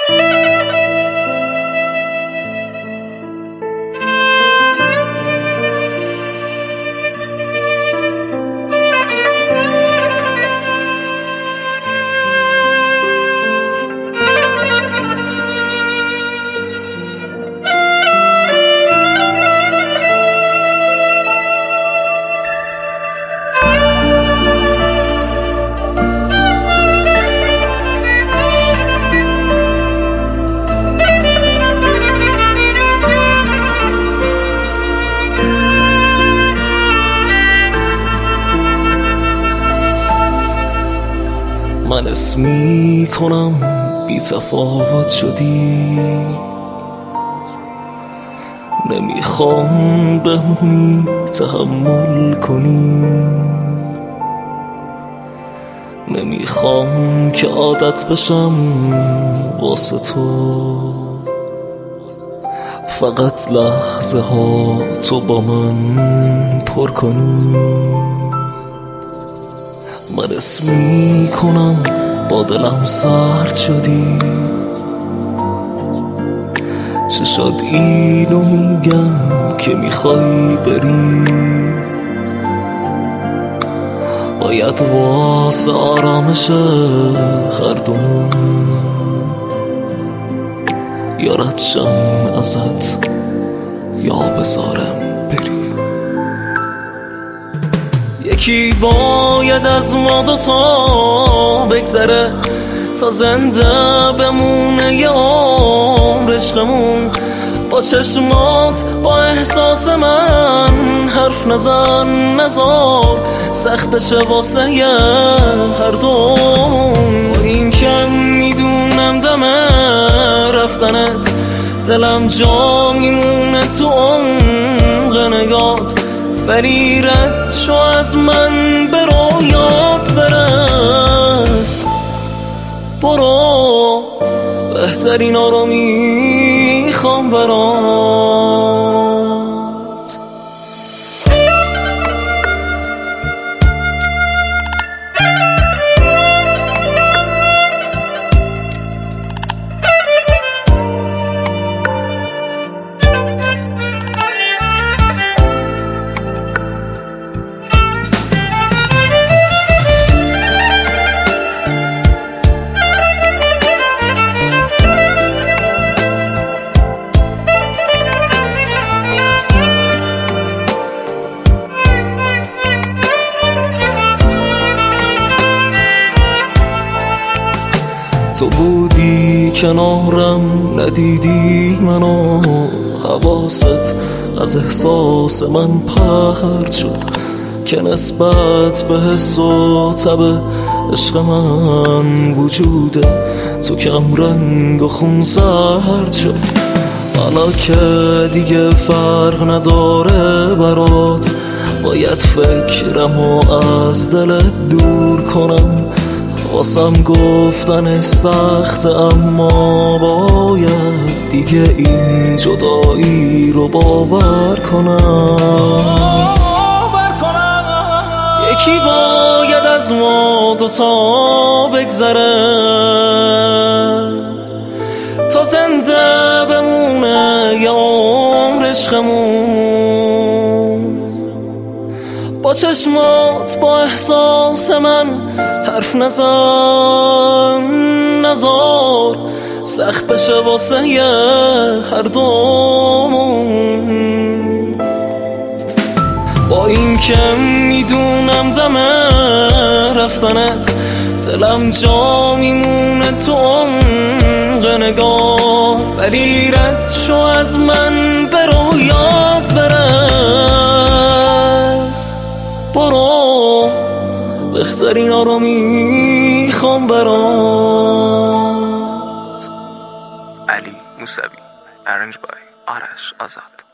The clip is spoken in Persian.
من اسم میکنم بی تفاوت شدی، نمیخوام بمونی تحمل کنی، نمیخوام که عادت بشم واسه تو، فقط لحظه ها تو با من پر کنی. من اسم میکنم با دلم سرد شدی، چه شد اینو میگم که میخوای بری، باید واسه آرامش هر دومون یا رد شم ازت یا بذارم بری. یکی باید از ما دوتا بگذره تا زنده بمونه یه عمر عشقمون. با چشمات با احساس من حرف نزن، نزار سخت بشه واسه یه هر دومون. با این که میدونم دم رفتنت دلم جا میمونه تو عمق نگات، ولی رد شو از من به رویات برس. برو بهترین ها رو میخوام برات. تو بودی کنارم ندیدی منو، حواست از احساس من پرت شد که نسبت به حس و تب عشق من وجوده تو کم رنگ و خون زرد شد. حالا که دیگه فرق نداره برات، باید فکرمو از دلت دور کنم. واسم گفتنش سخته اما باید دیگه این جدایی رو باور کنم. یکی باید از ما دوتا بگذره تا زنده بمونه یه عمر عشقمون. با چشمات با احساس من حرف نزن، نزار سخت بشه واسه یه هر دومون. با این که میدونم دم رفتنت دلم جا میمونه تو عمق نگات، ولی رد شو از من به رویات برس. برو بهترین ها رو میخوام برات. علی موسوی، ارنج بای آرش آزاد.